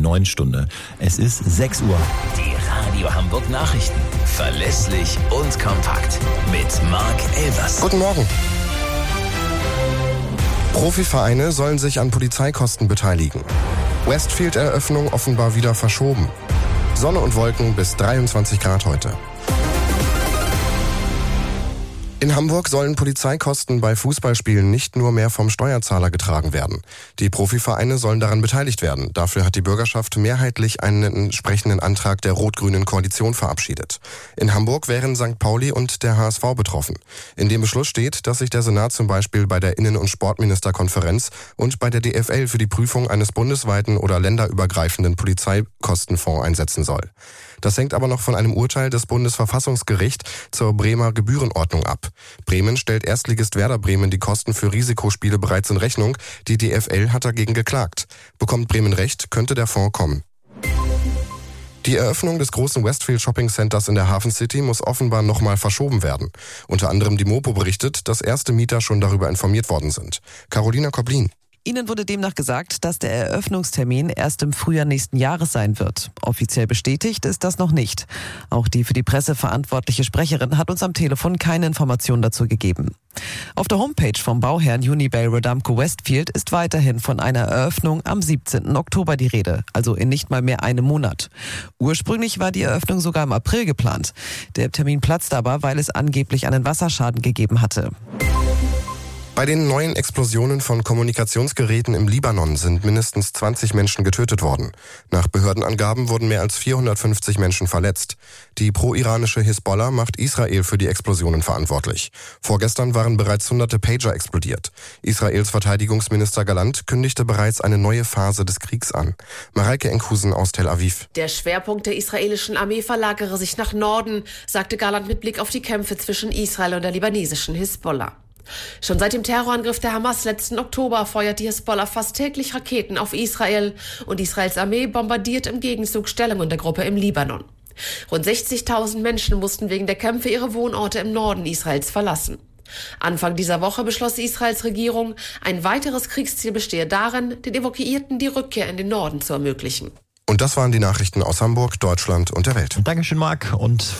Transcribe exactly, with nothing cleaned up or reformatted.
neuen Stunde. Es ist sechs Uhr. Die Radio Hamburg Nachrichten. Verlässlich und kompakt. Mit Marc Elvers. Guten Morgen. Profivereine sollen sich an Polizeikosten beteiligen. Westfield-Eröffnung offenbar wieder verschoben. Sonne und Wolken bis dreiundzwanzig Grad heute. In Hamburg sollen Polizeikosten bei Fußballspielen nicht nur mehr vom Steuerzahler getragen werden. Die Profivereine sollen daran beteiligt werden. Dafür hat die Bürgerschaft mehrheitlich einen entsprechenden Antrag der rot-grünen Koalition verabschiedet. In Hamburg wären Sankt Pauli und der H S V betroffen. In dem Beschluss steht, dass sich der Senat zum Beispiel bei der Innen- und Sportministerkonferenz und bei der D F L für die Prüfung eines bundesweiten oder länderübergreifenden Polizeikostenfonds einsetzen soll. Das hängt aber noch von einem Urteil des Bundesverfassungsgerichts zur Bremer Gebührenordnung ab. Bremen stellt Erstligist Werder Bremen die Kosten für Risikospiele bereits in Rechnung. Die D F L hat dagegen geklagt. Bekommt Bremen recht, könnte der Fonds kommen. Die Eröffnung des großen Westfield Shopping Centers in der Hafen City muss offenbar nochmal verschoben werden. Unter anderem die Mopo berichtet, dass erste Mieter schon darüber informiert worden sind. Carolina Koblin. Ihnen wurde demnach gesagt, dass der Eröffnungstermin erst im Frühjahr nächsten Jahres sein wird. Offiziell bestätigt ist das noch nicht. Auch die für die Presse verantwortliche Sprecherin hat uns am Telefon keine Informationen dazu gegeben. Auf der Homepage vom Bauherrn Unibail-Rodamco Westfield ist weiterhin von einer Eröffnung am siebzehnten Oktober die Rede, also in nicht mal mehr einem Monat. Ursprünglich war die Eröffnung sogar im April geplant. Der Termin platzte aber, weil es angeblich einen Wasserschaden gegeben hatte. Bei den neuen Explosionen von Kommunikationsgeräten im Libanon sind mindestens zwanzig Menschen getötet worden. Nach Behördenangaben wurden mehr als vierhundertfünfzig Menschen verletzt. Die pro-iranische Hisbollah macht Israel für die Explosionen verantwortlich. Vorgestern waren bereits hunderte Pager explodiert. Israels Verteidigungsminister Gallant kündigte bereits eine neue Phase des Kriegs an. Mareike Enkhusen aus Tel Aviv. Der Schwerpunkt der israelischen Armee verlagere sich nach Norden, sagte Gallant mit Blick auf die Kämpfe zwischen Israel und der libanesischen Hisbollah. Schon seit dem Terrorangriff der Hamas letzten Oktober feuert die Hisbollah fast täglich Raketen auf Israel und Israels Armee bombardiert im Gegenzug Stellungen der Gruppe im Libanon. Rund sechzigtausend Menschen mussten wegen der Kämpfe ihre Wohnorte im Norden Israels verlassen. Anfang dieser Woche beschloss Israels Regierung, ein weiteres Kriegsziel bestehe darin, den Evakuierten die Rückkehr in den Norden zu ermöglichen. Und das waren die Nachrichten aus Hamburg, Deutschland und der Welt. Dankeschön, Marc. Und